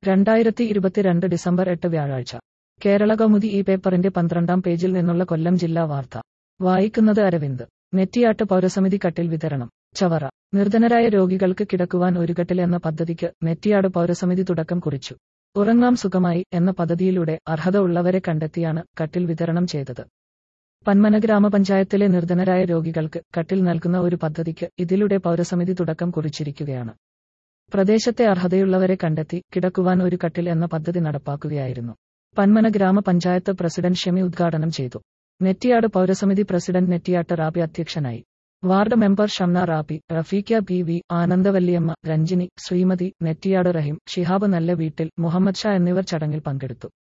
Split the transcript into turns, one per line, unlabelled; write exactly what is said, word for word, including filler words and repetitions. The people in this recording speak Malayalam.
രണ്ടായിരത്തി ഇരുപത്തിരണ്ട് ഡിസംബർ എട്ട് വ്യാഴാഴ്ച കേരള കൗമുദി ഈ പേപ്പറിന്റെ പന്ത്രണ്ടാം പേജിൽ നിന്നുള്ള കൊല്ലം ജില്ലാ വാർത്ത വായിക്കുന്നത് അരവിന്ദ്. നെറ്റിയാട്ട് പൗരസമിതി കട്ടിൽ വിതരണം. ചവറ. നിർധനരായ രോഗികൾക്ക് കിടക്കുവാൻ ഒരു കട്ടിൽ എന്ന പദ്ധതിക്ക് നെറ്റിയാട് പൗരസമിതി തുടക്കം കുറിച്ചു. ഉറങ്ങാം സുഖമായി എന്ന പദ്ധതിയിലൂടെ അർഹത ഉള്ളവരെ കണ്ടെത്തിയാണ് കട്ടിൽ വിതരണം ചെയ്തത്. പന്മന ഗ്രാമപഞ്ചായത്തിലെ നിർധനരായ രോഗികൾക്ക് കട്ടിൽ നൽകുന്ന ഒരു പദ്ധതിക്ക് ഇതിലൂടെ പൗരസമിതി തുടക്കം കുറിച്ചിരിക്കുകയാണ്. പ്രദേശത്തെ അർഹതയുള്ളവരെ കണ്ടെത്തി കിടക്കുവാൻ ഒരു കട്ടിൽ എന്ന പദ്ധതി നടപ്പാക്കുകയായിരുന്നു. പന്മന ഗ്രാമപഞ്ചായത്ത് പ്രസിഡന്റ് ഷെമി ഉദ്ഘാടനം ചെയ്തു. നെറ്റിയാട് പൗരസമിതി പ്രസിഡന്റ് നെറ്റിയാട്ട് റാബി അധ്യക്ഷനായി. Ward member Shamna Rabi, Rafeeqa P V, Anandavalliyamma, Ranjini, Sreemathi, Nettiyad Raheem, Shihab നല്ല വീട്ടിൽ, മുഹമ്മദ് ഷാ എന്നിവർ ചടങ്ങിൽ പങ്കെടുത്തു.